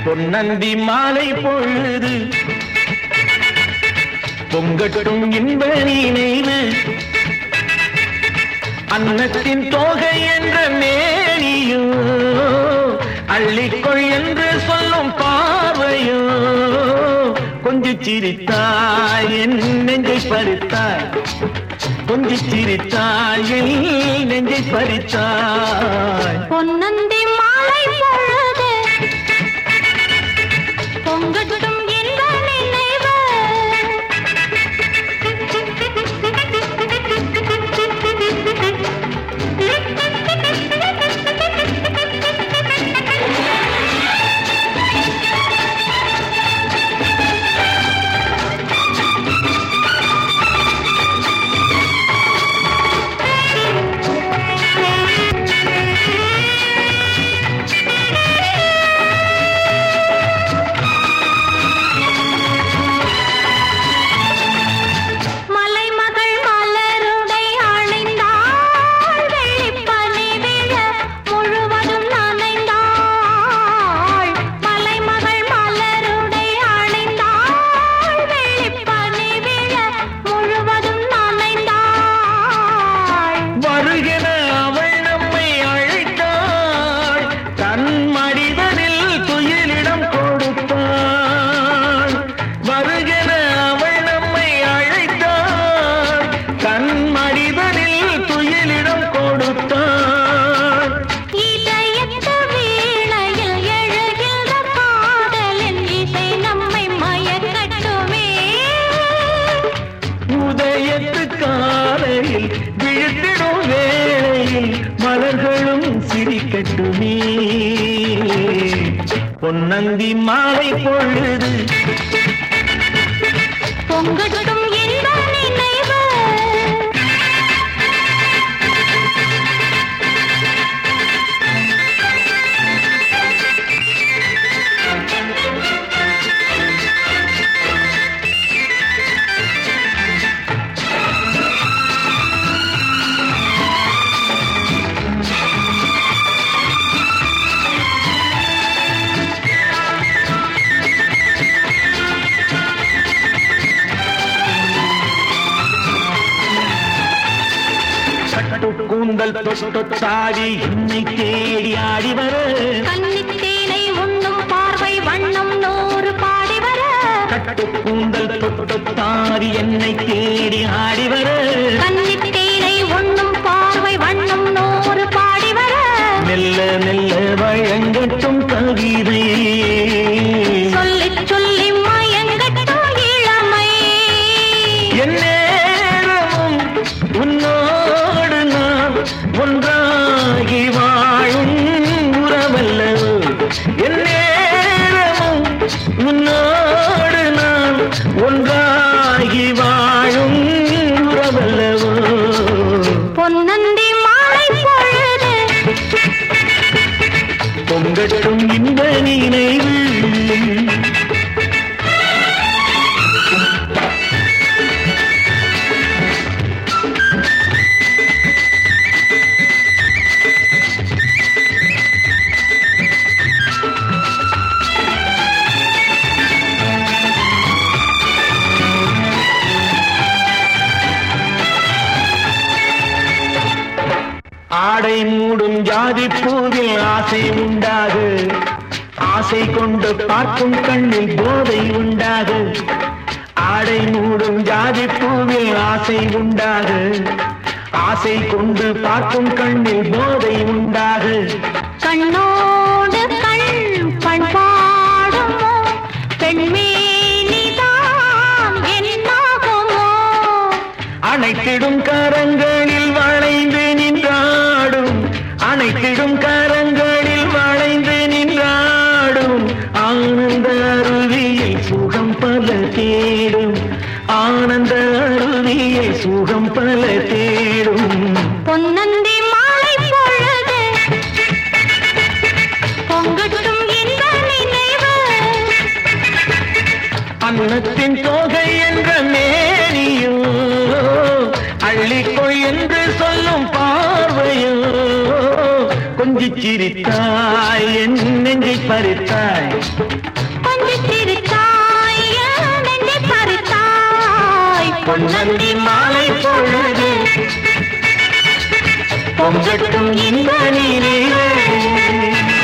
பொன்னந்தி மாலை பொழுது பொங்கட்டும் இன்ப நினைவு அன்னத்தின் தோகை என்ற மேனியோ அள்ளிக்கொள் என்று சொல்லும் பார்வையோ கொஞ்சி சிரித்தாய் என் நெஞ்சை பறித்தாய் கொஞ்சி சிரித்தாய் என் நெஞ்சை பறித்தாய் பொன்னந்தி மாலை பொழுது பொங்கட்டும் என்ற நினைவு விழுத்திடும் வேளையில் மலர்களும் சிரிக்கட்டுமே பொன்னந்தி மாலை பொழுது பொங்கட்டும் என்ற நினைவு கூந்தல் தொட்டாடி என்னை தேடி ஆடி வர கன்னித்தேனை உண்ணும் பார்வை வண்ணம் நூறு பாடி வர கட்டு கூந்தல் தொட்டாடி என்னை தேடி ஆடி வர கன்னித்தேனை உண்ணும் பார்வை வண்ணம் நூறு பாடி வர மெல்ல மெல்ல வழங்கட்டும் கவிதை சொல்லி சொல்லி மயங்கட்டும் இளமை என்னேரமும் உன்னோடு நான் ஒன்றாகி வாழும் உறவல்லவோ என்னேரமும் உன்னோடு நான் ஒன்றாகி வாழும் உறவல்லவோ பொன்னந்தி மாலை பொழுது பொங்கட்டும் இன்ப நினைவு ஆடை மூடும் ஜாதி பூவில் ஆசை உண்டாகு ஆசை கொண்டு பார்க்கும் கண்ணில் போதை உண்டாகு ஆடை மூடும் ஜாதி பூவில் ஆசை உண்டாகு ஆசை கொண்டு பார்க்கும் கண்ணில் போதை உண்டாகு கண்ணோடு கண் பண்பாடுமோ பெண்மேனிதான் என்னாகுமோ அனைத்திடும் கரங்களில் வளைந்து நின்றாடும் அனைத்திடும் கரங்களில் வளைந்து நின்றாடும் ஆனந்த அருவியில் சுகம் பல தேடும் ஆனந்த அருவியில் சுகம் பல தேடும் பொன்னந்தி மாலை பொழுது பொங்கட்டும் என்ற நினைவு அன்னத்தின் தோகை என்ற மேனியோ அள்ளிக்கொள் என்று சொல்லும் பார்வையோ கொஞ்சிச் சிரித்தாய் என் நெஞ்சை பறித்தாய் கொஞ்சம் சிரித்தாய் என் நெஞ்சை பறித்தாய் பொன்னந்தி மாலை பொழுது பொங்கட்டும் இந்த நீரே